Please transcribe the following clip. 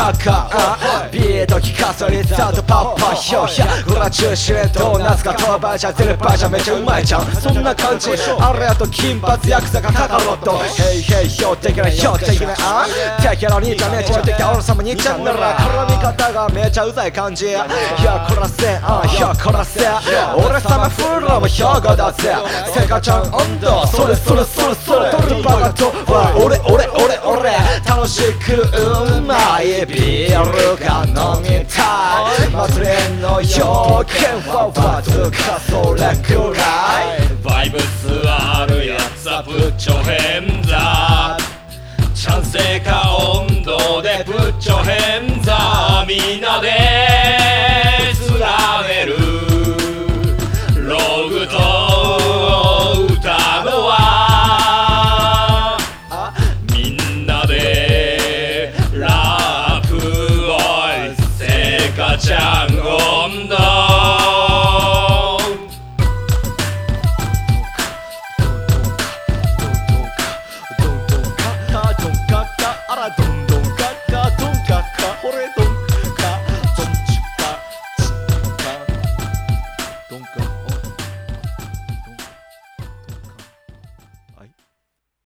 カカビート聞かされスタートパッパヒョヒャこら中心へドーナツが飛ばじゃゼルバーじゃめちゃうまいじゃんそんな感じあれやと金髪ヤクザがカカロットヘイヘイ標的な標的な敵の兄ちゃんめちゃ敵俺様にちゃんなら絡み方がめちゃうざい感じいやこらせいやこらせ俺様フロも兵庫だぜセカちゃん温度それそれそれそれトルバガとは俺楽しくうまいビールが飲みたい祭りの要件はわずかそれくらいバイブスあるやつはプッチョヘンザチャンセか温度でプッチョヘンザみんなで連ねるログと歌のはみんなでラップボイスセカちゃん温度